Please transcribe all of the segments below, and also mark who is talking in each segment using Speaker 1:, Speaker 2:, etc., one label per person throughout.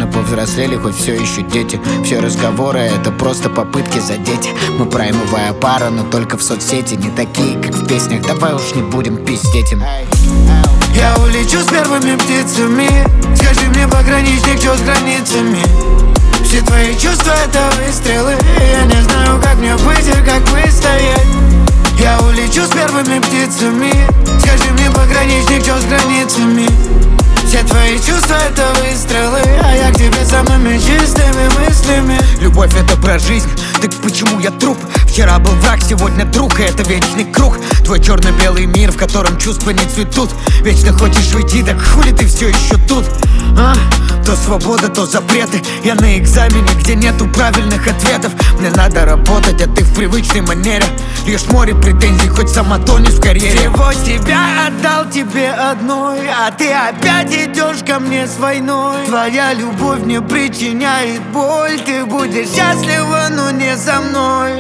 Speaker 1: Мужчины повзрослели, хоть все еще дети. Все разговоры — это просто попытки задеть. Мы праймовая пара, но только в соцсети. Не такие, как в песнях, давай уж не будем пиздеть им.
Speaker 2: Я улечу с первыми птицами. Скажи мне, пограничник, что с границами? Все твои чувства — это выстрелы. Я не знаю, как мне быть и как выстоять. Я улечу с первыми птицами. Скажи мне, пограничник, что с границами? Все твои чувства — это выстрелы, а я к тебе самыми чистыми мыслями.
Speaker 3: Любовь — это про жизнь, так почему я труп? Вчера был враг, сегодня друг, и это вечный круг. Твой черно-белый мир, в котором чувства не цветут. Вечно хочешь уйти, так хули ты все еще тут? То свобода, то запреты. Я на экзамене, где нету правильных ответов. Мне надо работать, а ты в привычной манере. Лишь море претензий, хоть сама тонешь в карьере.
Speaker 2: Всего себя отдал тебе одной, а ты опять идешь ко мне с войной. Твоя любовь мне причиняет боль. Ты будешь счастлива, но не со мной.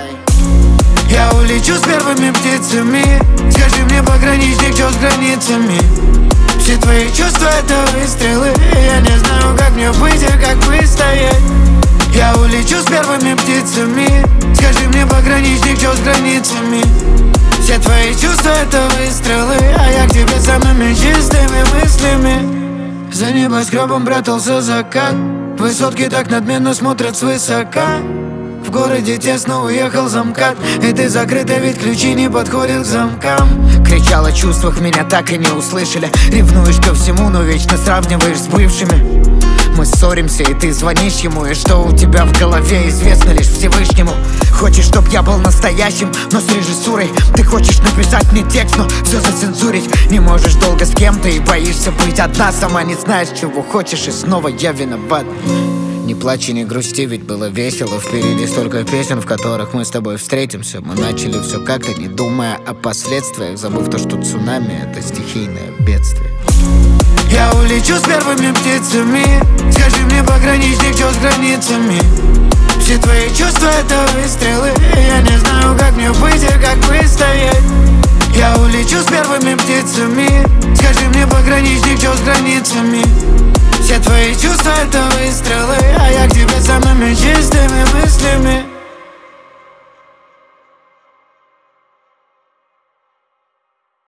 Speaker 2: Я улечу с первыми птицами. Скажи мне, пограничник, что с границами? Все твои чувства — это выстрелы. Я не знаю, как мне быть и как выстоять. Я улечу с первыми птицами. Скажи мне, пограничник, что с границами? Все твои чувства — это выстрелы, а я к тебе самыми чистыми мыслями. За небоскребом прятался закат. Высотки так надменно смотрят свысока. В городе тесно, уехал замкат. И ты закрыта, ведь ключи не подходят к замкам.
Speaker 3: Кричал о чувствах, меня так и не услышали. Ревнуешь ко всему, но вечно сравниваешь с бывшими. Мы ссоримся, и ты звонишь ему. И что у тебя в голове, известно лишь Всевышнему. Хочешь, чтоб я был настоящим, но с режиссурой. Ты хочешь написать мне текст, но все зацензурить. Не можешь долго с кем-то и боишься быть одна. Сама не знаешь, чего хочешь, и снова я виноват.
Speaker 1: Не плачь и не грусти, ведь было весело. Впереди столько песен, в которых мы с тобой встретимся. Мы начали все как-то, не думая о последствиях, забыв то, что цунами — это стихийное бедствие.
Speaker 2: Я улечу с первыми птицами. Скажи мне, пограничник, что с границами? Все твои чувства — это выстрелы. Я не знаю, как мне быть и как выстоять. Я улечу с первыми птицами. Скажи